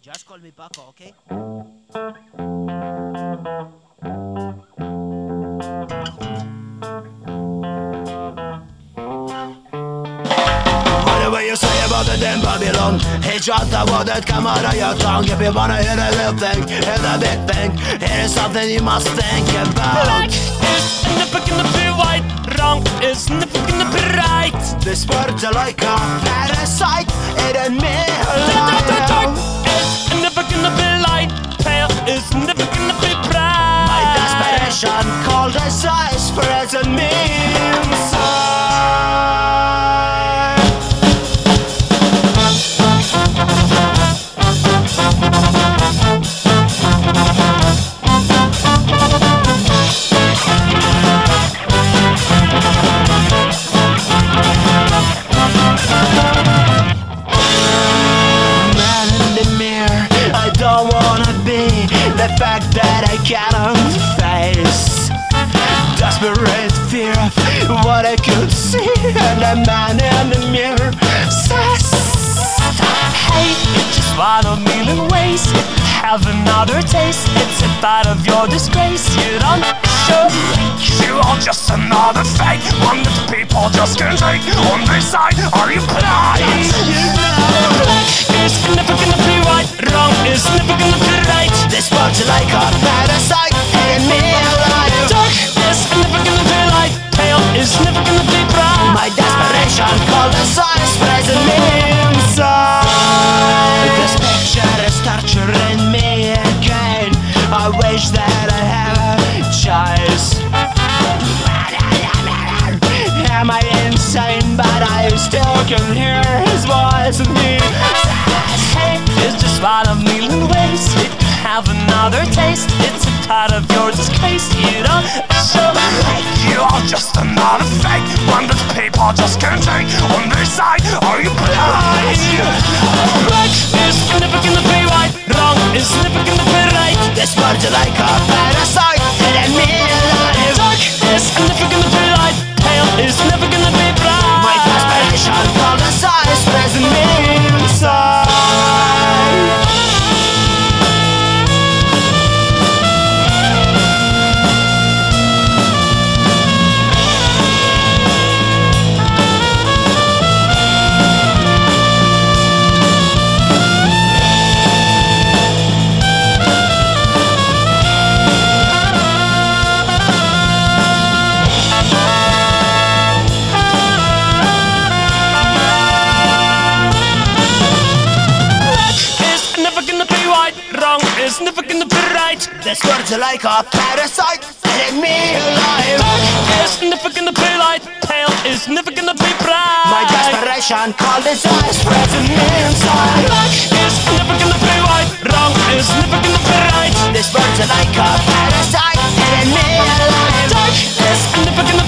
Just call me Paco, okay? Whatever you say about the damn Babylon, it's just a word that come out of your tongue. If you wanna hear the real thing, hear the big thing, here is something you must think about. Black is never gonna be white, wrong is never gonna be right. This words are like a parasite, it ain't me Dark alive. is never gonna be light, pale is never gonna be bright. My desperation called as ice, present me inside. Man in the mirror, I don't wanna be the fact that I cannot face. Desperate fear of what I could see, and the man in the mirror says, Hey, it's just one of million ways. Have another taste. It's a part of your disgrace. You don't show. You are just another fake, one that people just can't take. On their side, are you blind? Black is never gonna be white, wrong is never gonna be right. this words are like a parasite, and me alive. Dark is never gonna be light, pale is never gonna be bright. My desperation called the signs, present me inside. This picture is torturing me again. I wish that I had a choice. Am I insane? But I still can hear his voice and he says, Hey, it's just one of million ways. It can have another taste. It's a part of your disgrace. You don't show. You are just another fake, one that people just can't take. On their side, are you blind? Black is never gonna be white, wrong is never gonna be right. this words are like a parasite, and me alive. Dark is never gonna be light, pale is never gonna be bright. My desperation called the signs, present me inside. Wrong is never gonna be right. This words are like a parasite, and me alive. Dark is never gonna be light, pale is never gonna be bright. My desperation called its eyes, present me inside. Black is never gonna be white, wrong is never gonna be right. This words are like a parasite, and me alive. Dark is never gonna